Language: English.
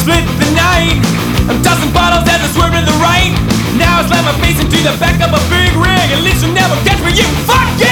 split the night. I'm tossing bottles as I swerve to the right. Now I slam my face into the back of a big rig. At least you'll never catch me, you fucking